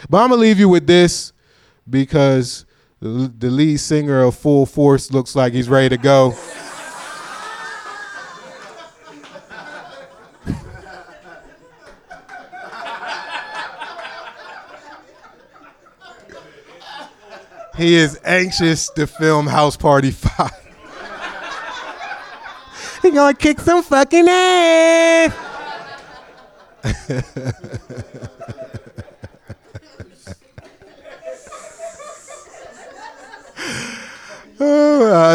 But I'm gonna leave you with this because the lead singer of Full Force looks like he's ready to go. He is anxious to film House Party 5. He gonna kick some fucking ass. Oh, I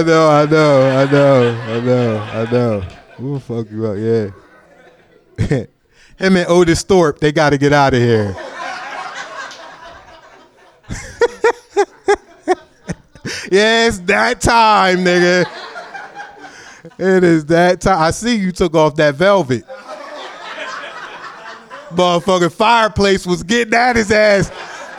know. We'll fuck you up, yeah. Him and Otis Thorpe, they gotta get out of here. Yeah, it's that time, nigga. It is that time. I see you took off that velvet. Motherfucking fireplace was getting at his ass.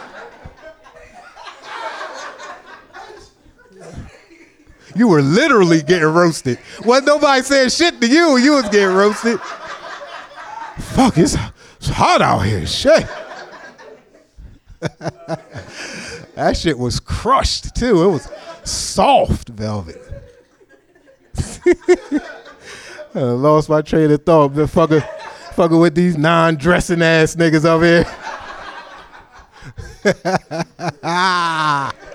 You were literally getting roasted. Wasn't nobody saying shit to you. You was getting roasted. Fuck, it's hot out here. Shit. That shit was crushed, too. It was soft velvet. I lost my train of thought. Been fucking with these non-dressing ass niggas over here.